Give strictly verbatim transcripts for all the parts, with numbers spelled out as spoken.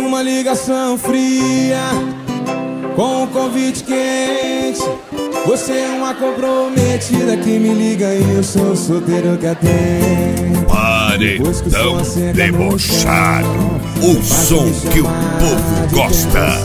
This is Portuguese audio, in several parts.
uma ligação fria com um convite quente. Você é uma comprometida que me liga e eu sou solteiro que atende. Paredão debochado, o som que o povo gosta.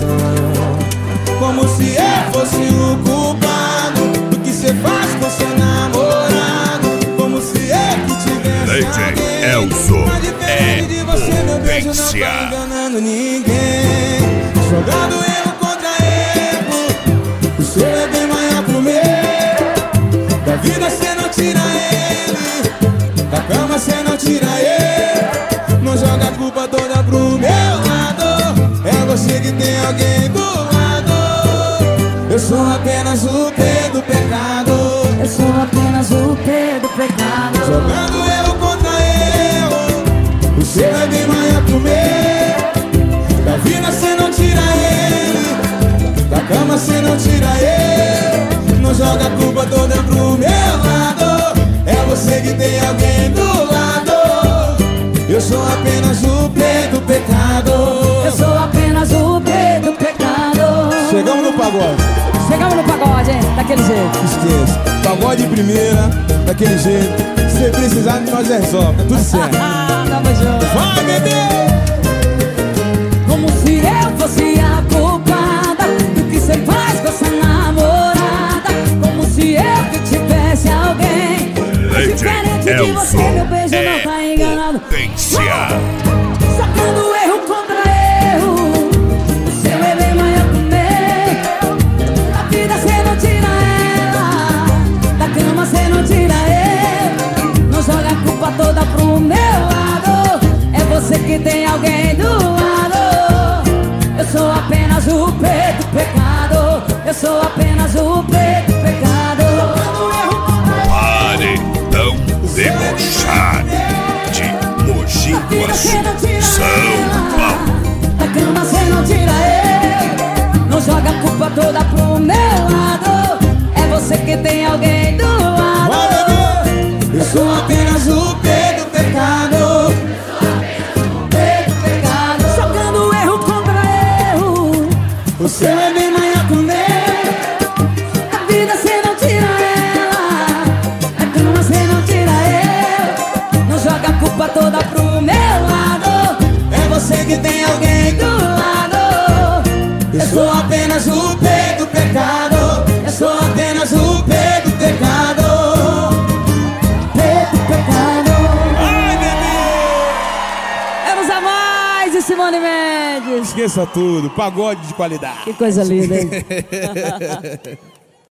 Como se eu fosse o culpado do que você faz com seu namorado. Como se eu que tivesse D J alguém. Elzo Mas diferente de você, meu beijo não tá enganando ninguém. Jogando erro contra erro, o seu é bem maior que o meu. Da vida cê não tira ele, da cama cê não tira ele. Não joga a culpa toda pro meu lado. É você que tem alguém do lado. Eu sou apenas o P do pecado. Eu sou apenas o P do pecado. Jogando erro contra erro, o seu é bem maior que o meu. Da vida cê não tira ele, da cama cê não tira ele. Não joga a culpa toda pro meu lado. É você que tem alguém do lado. Eu sou apenas o P do pecado. Eu sou apenas o P do pecado. Chegamos no pagode. Chegamos no pagode, hein? Daquele jeito. Esqueça, pagode de primeira, daquele jeito. Se precisar, nós resolve, tá tudo certo. Tamo junto. Vai, bebê! Como se eu fosse a culpada do que você faz com essa namorada. Como se eu que tivesse alguém. Diferente de você, meu beijo não tá enganado. Sacando erro contra erro, o seu é bem maior que o meu. Da vida cê não tira ela, da cama cê não tira ele. Não joga a culpa toda pro meu lado. É você que tem alguém do lado. Eu sou apenas o P do pecado. Eu sou apenas o P do pecado. Paredão debochado de Mogi Guaçu, São Paulo. Da cama cê não tira ele. Não joga a culpa toda pro meu lado. É você que tem alguém do lado. Vai, bebê! Eu sou apenas o P do pecado. P do pecado. Jogando erro contra erro, O seu é bem maior que o meu. a vida cê não tira ela, a cama cê não tira ele. Não joga a culpa toda pro meu lado. É você que tem alguém do lado. Eu sou apenas o P do pecado. Eu sou apenas o P do pecado. P do pecado. Ai, bebê! Vamos a mais de Simone Mendes. Esqueça tudo, pagode de qualidade. Que coisa linda, hein?